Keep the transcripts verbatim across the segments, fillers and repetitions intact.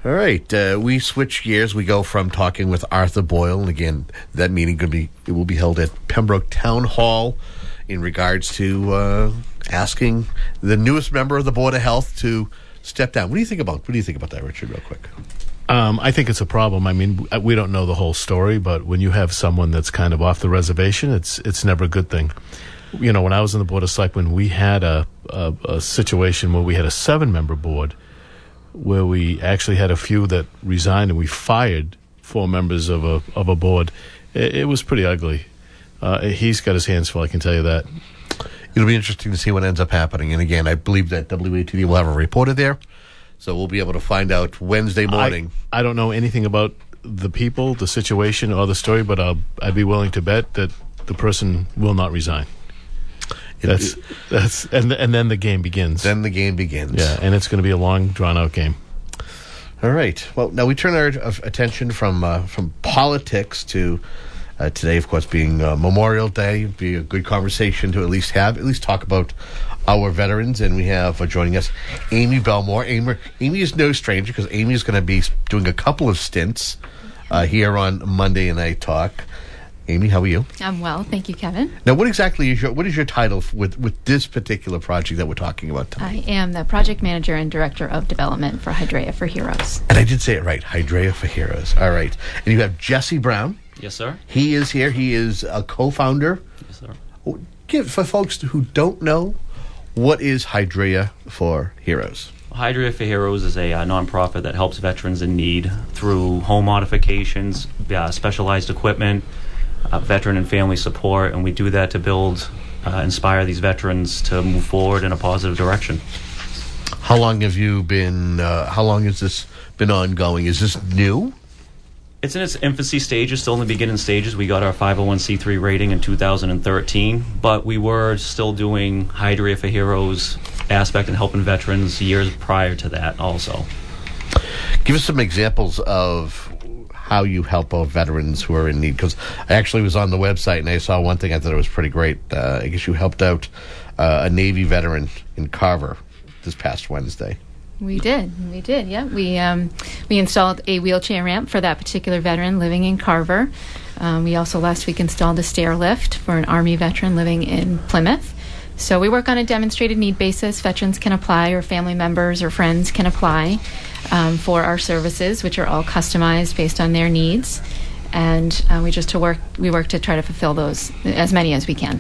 All right, uh, we switch gears. We go from talking with Arthur Boyle, and again, that meeting could be it will be held at Pembroke Town Hall in regards to uh, asking the newest member of the Board of Health to step down. What do you think about? What do you think about that, Richard? Real quick. Um, I think it's a problem. I mean, we don't know the whole story, but when you have someone that's kind of off the reservation, it's it's never a good thing. You know, when I was on the Board of Selectmen, we had a, a, a situation where we had a seven-member board where we actually had a few that resigned, and we fired four members of a of a board. It, it was pretty ugly. Uh, he's got his hands full, I can tell you that. It'll be interesting to see what ends up happening. And again, I believe that W A T D will have a reporter there, so we'll be able to find out Wednesday morning. I, I don't know anything about the people, the situation, or the story, but I'll, I'd be willing to bet that the person will not resign. That's that's and and then the game begins. Then the game begins. Yeah, and it's going to be a long, drawn-out game. All right. Well, now we turn our attention from uh, from politics to uh, today, of course, being uh, Memorial Day. It'd be a good conversation to at least have, at least talk about our veterans. And we have uh, joining us Amy Belmore. Amy, Amy is no stranger because Amy is going to be doing a couple of stints uh, here on Monday Night Talk. Amy, how are you? I'm well, thank you, Kevin. Now, what exactly is your what is your title with with this particular project that we're talking about tonight? I am the project manager and director of development for Hydrea for Heroes. And I did say it right, Hydrea for Heroes. All right. And you have Jesse Brown. Yes, sir. He is here. He is a co-founder. Yes, sir. Give for folks who don't know, what is Hydrea for Heroes? Hydrea for Heroes is a uh, nonprofit that helps veterans in need through home modifications, uh, specialized equipment, Uh, veteran and family support, and we do that to build, uh, inspire these veterans to move forward in a positive direction. How long have you been, uh, how long has this been ongoing? Is this new? It's in its infancy stages, still in the beginning stages. We got our five oh one c three rating in two thousand thirteen, but we were still doing Hydrea for Heroes aspect and helping veterans years prior to that also. Give us some examples of how you help our veterans who are in need, because I actually was on the website and I saw one thing I thought it was pretty great. Uh, I guess you helped out uh, a Navy veteran in Carver this past Wednesday. We did, we did, yeah. We um, we installed a wheelchair ramp for that particular veteran living in Carver. Um, we also last week installed a stair lift for an Army veteran living in Plymouth. So we work on a demonstrated need basis. Veterans can apply, or family members or friends can apply um, for our services, which are all customized based on their needs. And uh, we just to work we work to try to fulfill those, as many as we can.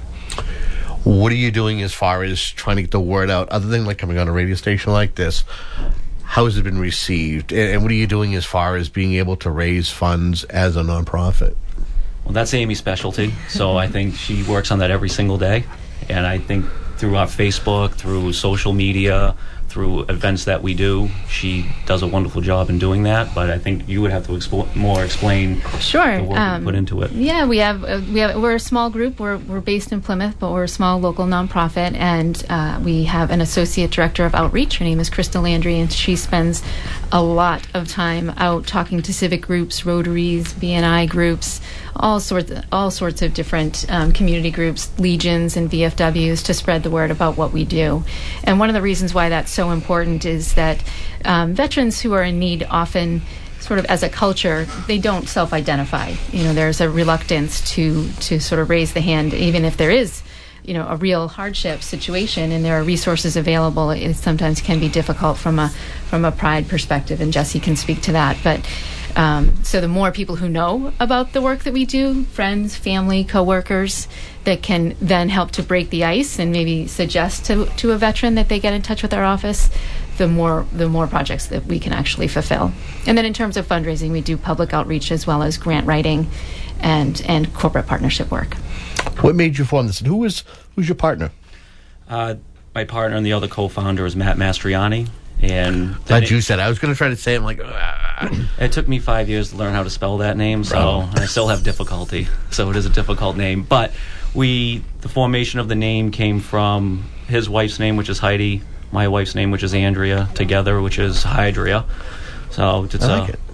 What are you doing as far as trying to get the word out, other than like coming on a radio station like this? How has it been received? And, and what are you doing as far as being able to raise funds as a nonprofit? Well, that's Amy's specialty, so I think she works on that every single day. And I think through our Facebook, through social media, through events that we do, she does a wonderful job in doing that. But I think you would have to expo- more explain sure. the work um, we put into it. Yeah, we have uh, we have we're a small group. We're we're based in Plymouth, but we're a small local nonprofit, and uh, we have an associate director of outreach. Her name is Krista Landry, and she spends a lot of time out talking to civic groups, Rotaries, B N I groups, all sorts all sorts of different um, community groups, legions and V F Ws, to spread the word about what we do. And one of the reasons why that's so important is that um, veterans who are in need often, sort of as a culture, they don't self-identify. You know, there's a reluctance to to sort of raise the hand, even if there is, you know, a real hardship situation and there are resources available. It sometimes can be difficult from a from a pride perspective, and Jesse can speak to that. But um, so the more people who know about the work that we do, friends, family, coworkers, that can then help to break the ice and maybe suggest to to a veteran that they get in touch with our office, the more the more projects that we can actually fulfill. And then in terms of fundraising, we do public outreach as well as grant writing and and corporate partnership work. What made you form this, and who is who's your partner? Uh, my partner and the other co-founder is Matt Mastriani. And Glad you said it. I was going to try to say it. I'm like, ah. It took me five years to learn how to spell that name, so Bravo. I still have difficulty. So it is a difficult name. But we, the formation of the name came from his wife's name, which is Heidi, my wife's name, which is Andrea, together, which is Hydrea. So it's I like uh, it.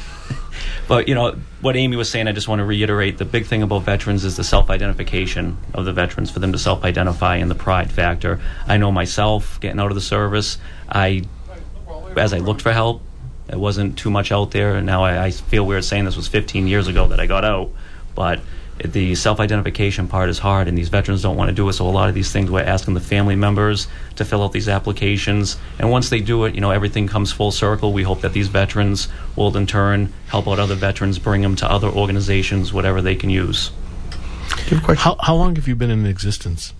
But, you know, what Amy was saying, I just want to reiterate, the big thing about veterans is the self-identification of the veterans, for them to self-identify, and the pride factor. I know myself, getting out of the service, I, as I looked for help, It wasn't too much out there, and now I, I feel weird saying this was fifteen years ago that I got out, but it, the self-identification part is hard, and these veterans don't want to do it, so a lot of these things we're asking the family members to fill out these applications, and once they do it, you know, everything comes full circle. We hope that these veterans will in turn help out other veterans, bring them to other organizations, whatever they can use. How, how long have you been in existence?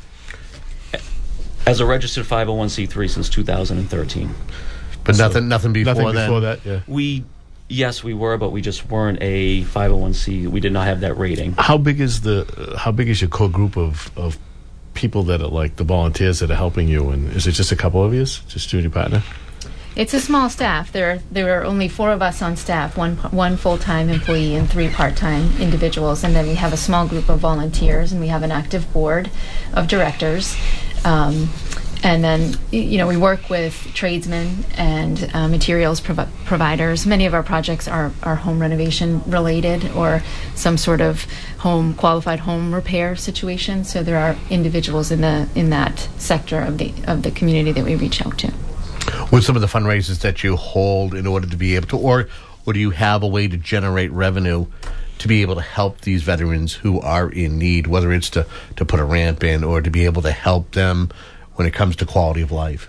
As a registered five oh one c three since two thousand thirteen. But so nothing, nothing before nothing then? before that, yeah. We, yes, we were, but we just weren't a five oh one c. We did not have that rating. How big is the? Uh, how big is your core group of, of people that are like the volunteers that are helping you? And is it just a couple of you? Just you and your partner? It's a small staff. There, there are only four of us on staff, one one full-time employee and three part-time individuals. And then we have a small group of volunteers, and we have an active board of directors. Um, and then, you know, we work with tradesmen and uh, materials prov- providers. Many of our projects are, are home renovation related or some sort of home qualified home repair situation. So there are individuals in the in that sector of the of the community that we reach out to. With some of the fundraisers that you hold in order to be able to, or, or do you have a way to generate revenue to be able to help these veterans who are in need, whether it's to, to put a ramp in or to be able to help them when it comes to quality of life?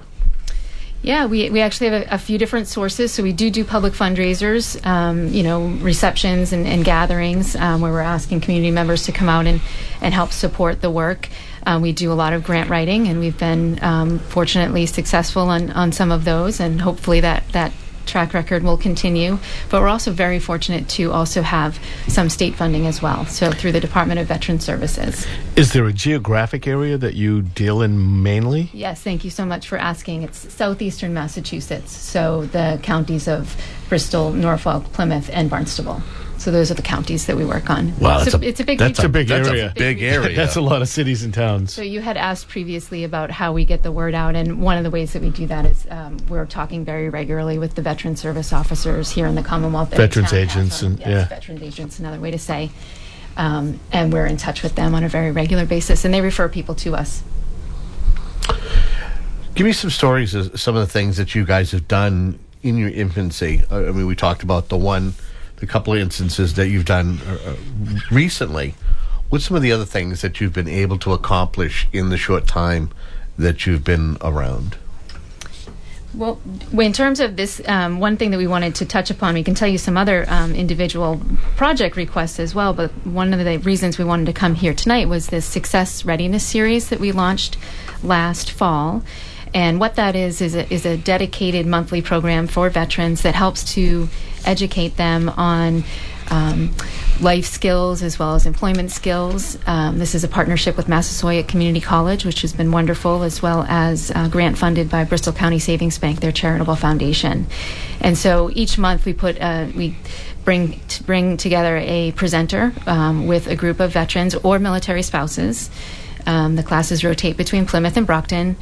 Yeah, we we actually have a, a few different sources. So we do do public fundraisers, um, you know, receptions and, and gatherings um, where we're asking community members to come out and, and help support the work. Um, we do a lot of grant writing, and we've been um, fortunately successful on, on some of those, and hopefully that, that track record will continue. But we're also very fortunate to also have some state funding as well, so through the Department of Veteran Services. Is there a geographic area that you deal in mainly? Yes, thank you so much for asking. It's southeastern Massachusetts, so the counties of Bristol, Norfolk, Plymouth, and Barnstable. So those are the counties that we work on. Wow, it's, that's a, a, it's a big that's region. a big that's area. a big area. That's a lot of cities and towns. So you had asked previously about how we get the word out, and one of the ways that we do that is um, we're talking very regularly with the veteran service officers here in the Commonwealth. Veterans Every town has agents one. and- yes, yeah. veterans agents, another way to say. Um, and we're in touch with them on a very regular basis, and they refer people to us. Give me some stories of some of the things that you guys have done in your infancy. I I mean, we talked about the one, the couple of instances that you've done uh, recently. What's some of the other things that you've been able to accomplish in the short time that you've been around? Well, in terms of this, um, one thing that we wanted to touch upon, we can tell you some other um, individual project requests as well, but one of the reasons we wanted to come here tonight was this Success Readiness Series that we launched last fall. And what that is is a, is a dedicated monthly program for veterans that helps to educate them on um, life skills as well as employment skills. Um, this is a partnership with Massasoit Community College, which has been wonderful, as well as uh, grant funded by Bristol County Savings Bank, their charitable foundation. And so each month we put uh, we bring to bring together a presenter um, with a group of veterans or military spouses. Um, the classes rotate between Plymouth and Brockton.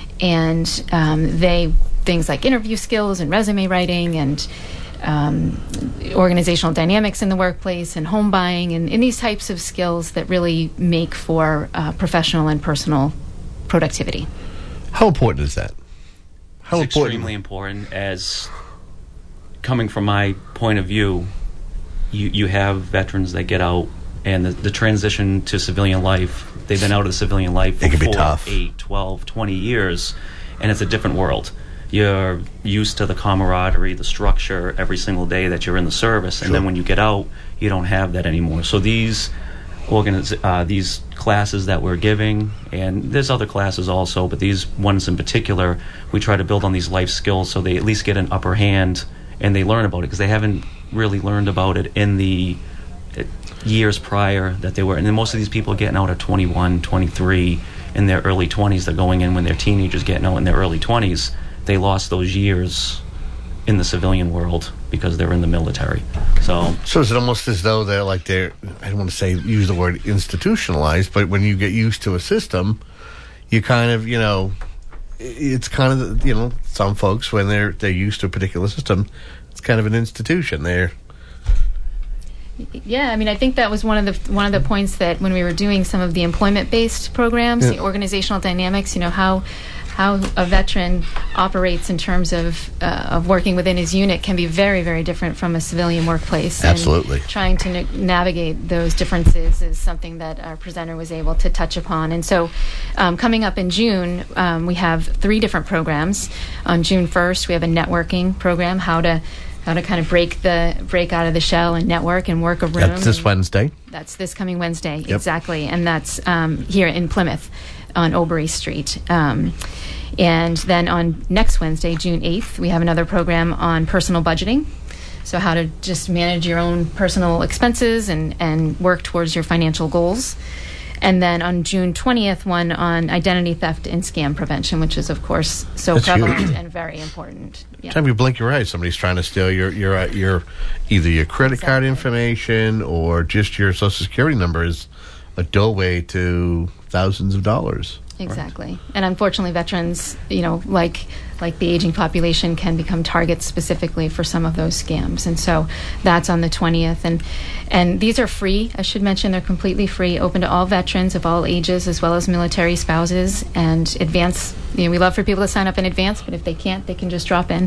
And um, they, things like interview skills and resume writing and um, organizational dynamics in the workplace and home buying and, and these types of skills that really make for uh, professional and personal productivity. How important is that? How It's important? extremely important. As coming from my point of view, you, you have veterans that get out, and the, the transition to civilian life, they've been out of the civilian life for It can be four, tough. eight, twelve, twenty years, and it's a different world. You're used to the camaraderie, the structure every single day that you're in the service, and Sure. then when you get out, you don't have that anymore. So these organiz- uh, these classes that we're giving, and there's other classes also, but these ones in particular, we try to build on these life skills so they at least get an upper hand and they learn about it, because they haven't really learned about it in the years prior that they were. And then most of these people are getting out at twenty-one, twenty-three, in their early twenties. They're going in when they're teenagers, getting out in their early twenties. They lost those years in the civilian world because they're in the military. So So is it almost as though they're like they're, I don't want to say, use the word institutionalized, but when you get used to a system, you kind of, you know, it's kind of, you know, some folks, when they're they're used to a particular system, it's kind of an institution. They're Yeah, I mean, I think that was one of the one of the points that when we were doing some of the employment-based programs, Yeah. the organizational dynamics, you know, how how a veteran operates in terms of uh, of working within his unit can be very, very different from a civilian workplace. Absolutely. And trying to na- navigate those differences is something that our presenter was able to touch upon. And so um, coming up in June, um, we have three different programs. On June first, we have a networking program, how to how to kind of break the break out of the shell and network and work a room. That's this Wednesday. That's this coming Wednesday, Yep. exactly. And that's um, here in Plymouth on Obery Street. Um, and then on next Wednesday, June eighth, we have another program on personal budgeting. So how to just manage your own personal expenses and, and work towards your financial goals. And then on June twentieth, one on identity theft and scam prevention, which is, of course, so That's prevalent huge. and very important. Yeah. Time you blink your eyes, somebody's trying to steal your your uh, your either your credit card Exactly. information or just your social security number is a doorway to thousands of dollars. Exactly. And unfortunately, veterans, you know, like like the aging population, can become targets specifically for some of those scams. And so that's on the twentieth. And and these are free. I should mention they're completely free, open to all veterans of all ages, as well as military spouses. And advance, you know, we love for people to sign up in advance, but if they can't, they can just drop in.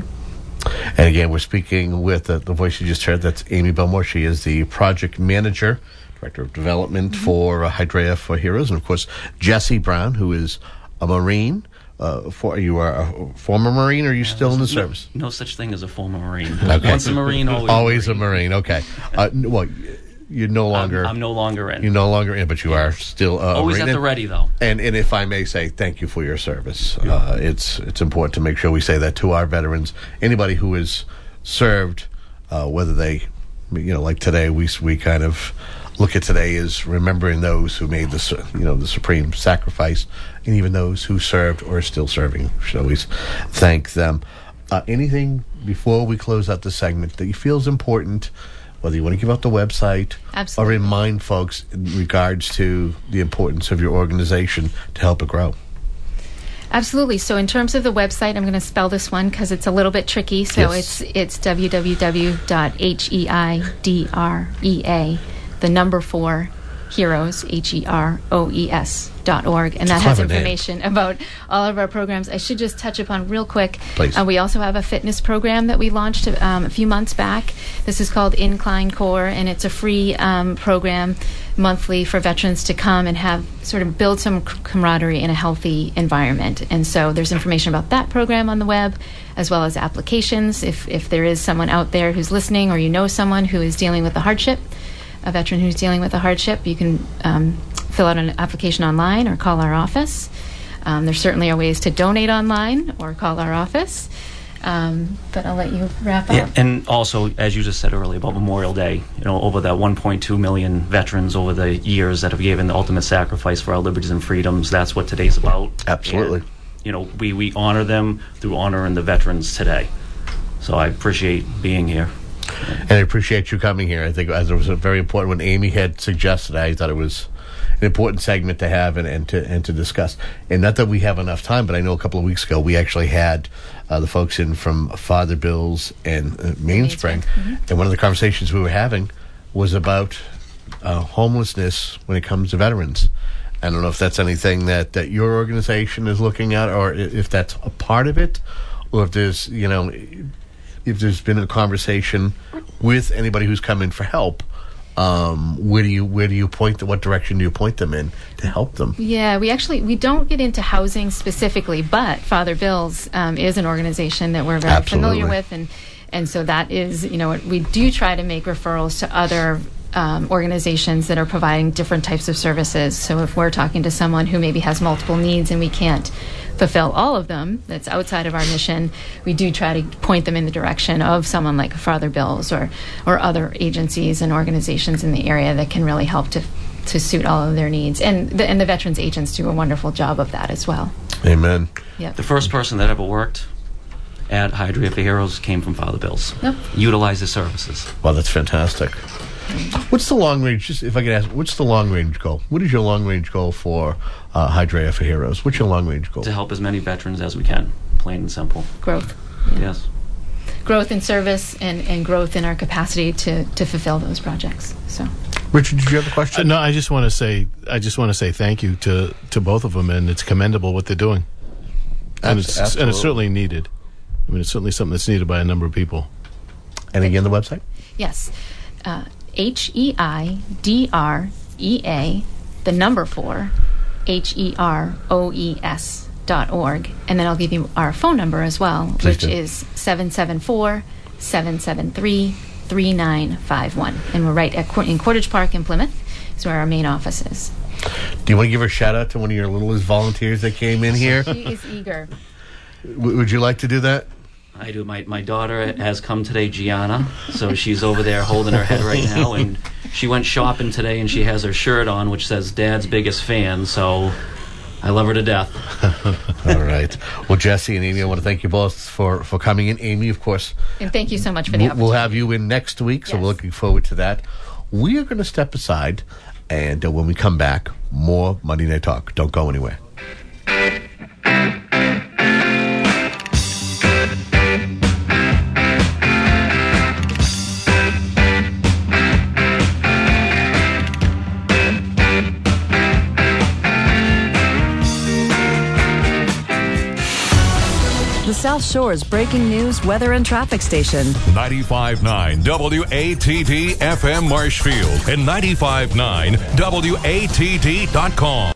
And again, we're speaking with uh, the voice you just heard. That's Amy Belmore. She is the project manager, director of development Mm-hmm. for uh, Hydrea for Heroes, and of course Jesse Brown, who is a Marine. Uh, for you are a former Marine, or are you still in the No- service? No, such thing as a former Marine. Okay. Once a Marine, always, Always a Marine. Okay. Uh, n- well, you're no longer. I'm, I'm no longer in. You're no longer in, but you are Yes. still uh, always a at Marine. the ready, though. And and if I may say, thank you for your service. Uh, it's it's important to make sure we say that to our veterans. Anybody who has served, uh, whether they, you know, like today, we we kind of look at today as remembering those who made the su- you know the supreme sacrifice, and even those who served or are still serving. We should always thank them. Uh, anything before we close out the segment that you feel is important, whether you want to give out the website Absolutely. or remind folks in regards to the importance of your organization to help it grow? Absolutely. So in terms of the website, I'm going to spell this one because it's a little bit tricky. So Yes. it's it's w w w dot heidrea, the number four, heroes, H E R O E S dot org. And that has Clever name. information about all of our programs. I should just touch upon real quick. Please. Uh, we also have a fitness program that we launched um, a few months back. This is called Incline Core, and it's a free um, program monthly for veterans to come and have sort of build some c- camaraderie in a healthy environment. And so there's information about that program on the web, as well as applications. If, if there is someone out there who's listening, or you know someone who is dealing with a hardship, a veteran who's dealing with a hardship, you can um, fill out an application online or call our office. Um, there certainly are ways to donate online or call our office. Um, but I'll let you wrap up. Yeah, and also, as you just said earlier about Memorial Day, you know, over that one point two million veterans over the years that have given the ultimate sacrifice for our liberties and freedoms, that's what today's about. Absolutely. And, you know, we, we honor them through honoring the veterans today. So I appreciate being here. And I appreciate you coming here. I think as it was a very important when Amy had suggested, I thought it was an important segment to have and, and to and to discuss. And not that we have enough time, but I know a couple of weeks ago we actually had uh, the folks in from Father Bill's and uh, Mainspring, Mm-hmm. and one of the conversations we were having was about uh, homelessness when it comes to veterans. I don't know if that's anything that, that your organization is looking at, or i- if that's a part of it, or if there's, you know, if there's been a conversation with anybody who's come in for help. Um, where do you where do you point them? What direction do you point them in to help them? Yeah, we actually we don't get into housing specifically, but Father Bill's um, is an organization that we're very Absolutely. familiar with, and and so that is, you know, we do try to make referrals to other um, organizations that are providing different types of services. So if we're talking to someone who maybe has multiple needs and we can't fulfill all of them, that's outside of our mission, we do try to point them in the direction of someone like Father Bill's or or other agencies and organizations in the area that can really help to to suit all of their needs. And the, and the veterans agents do a wonderful job of that as well. Amen. Yep. The first person that ever worked at Hydrea for Heroes came from Father Bill's. Yep. Utilized his services. Well, that's fantastic. What's the long range? Just if I could ask, what's the long range goal? What is your long range goal for uh, Hydrea for Heroes? What's your long range goal? To help as many veterans as we can, plain and simple. Growth. Yes. Growth in service and, and growth in our capacity to, to fulfill those projects. So Richard, did you have a Uh, question? no, I just want to say I just want to say thank you to, to both of them, and it's commendable what they're doing. and it's and Absolutely. it's certainly needed. I mean, it's certainly something that's needed by a number of people. And again, the website? Yes. Uh, H E I D R E A, the number four, H E R O E S dot org. And then I'll give you our phone number as well, Please which do. is seven seven four, seven seven three, three nine five one. And we're right at, Qu- in Quartage Park in Plymouth. Is where our main office is. Do you want to give a shout out to one of your littlest volunteers that came in here? She is eager. W- would you like to do that? I do. My my daughter has come today, Gianna. So she's over there holding her head right now, and she went shopping today, and she has her shirt on, which says "Dad's biggest fan." So I love her to death. All right. Well, Jesse and Amy, I want to thank you both for, for coming in. Amy, of course, And thank you so much for the we'll, opportunity. we'll have you in next week, so Yes. we're looking forward to that. We are going to step aside, and uh, when we come back, more Monday Night Talk. Don't go anywhere. The South Shore's breaking news, weather, and traffic station. ninety-five point nine W A T D F M Marshfield and ninety-five point nine W A T D dot com.